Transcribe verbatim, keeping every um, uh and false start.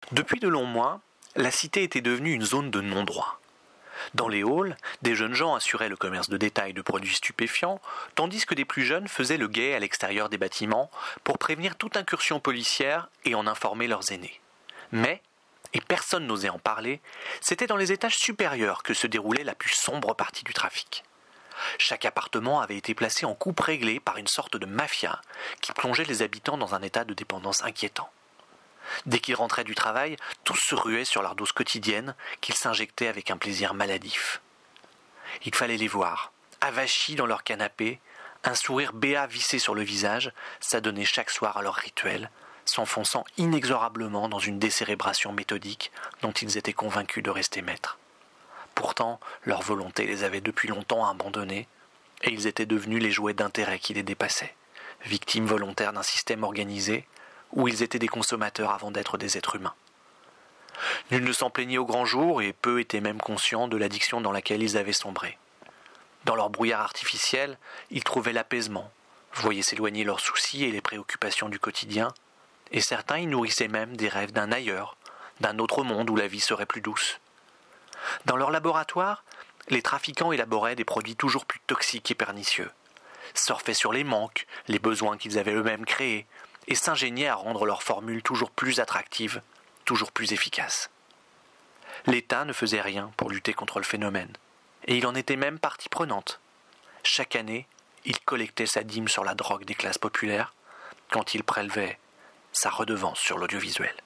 Depuis de longs mois, la cité était devenue une zone de non-droit. Dans les halls, des jeunes gens assuraient le commerce de détail de produits stupéfiants, tandis que des plus jeunes faisaient le guet à l'extérieur des bâtiments pour prévenir toute incursion policière et en informer leurs aînés. Mais, et personne n'osait en parler, c'était dans les étages supérieurs que se déroulait la plus sombre partie du trafic. Chaque appartement avait été placé en coupe réglée par une sorte de mafia qui plongeait les habitants dans un état de dépendance inquiétant. Dès qu'ils rentraient du travail, tous se ruaient sur leur dose quotidienne qu'ils s'injectaient avec un plaisir maladif. Il fallait les voir, avachis dans leur canapé, un sourire béat vissé sur le visage, s'adonner chaque soir à leur rituel, s'enfonçant inexorablement dans une décérébration méthodique dont ils étaient convaincus de rester maîtres. Pourtant, leur volonté les avait depuis longtemps abandonnés, et ils étaient devenus les jouets d'intérêt qui les dépassaient, victimes volontaires d'un système organisé, où ils étaient des consommateurs avant d'être des êtres humains. Nul ne s'en plaignait au grand jour, et peu étaient même conscients de l'addiction dans laquelle ils avaient sombré. Dans leur brouillard artificiel, ils trouvaient l'apaisement, voyaient s'éloigner leurs soucis et les préoccupations du quotidien, et certains y nourrissaient même des rêves d'un ailleurs, d'un autre monde où la vie serait plus douce. Dans leur laboratoire, les trafiquants élaboraient des produits toujours plus toxiques et pernicieux, surfaient sur les manques, les besoins qu'ils avaient eux-mêmes créés, et s'ingéniaient à rendre leurs formules toujours plus attractives, toujours plus efficaces. L'État ne faisait rien pour lutter contre le phénomène, et il en était même partie prenante. Chaque année, il collectait sa dîme sur la drogue des classes populaires, quand il prélevait sa redevance sur l'audiovisuel.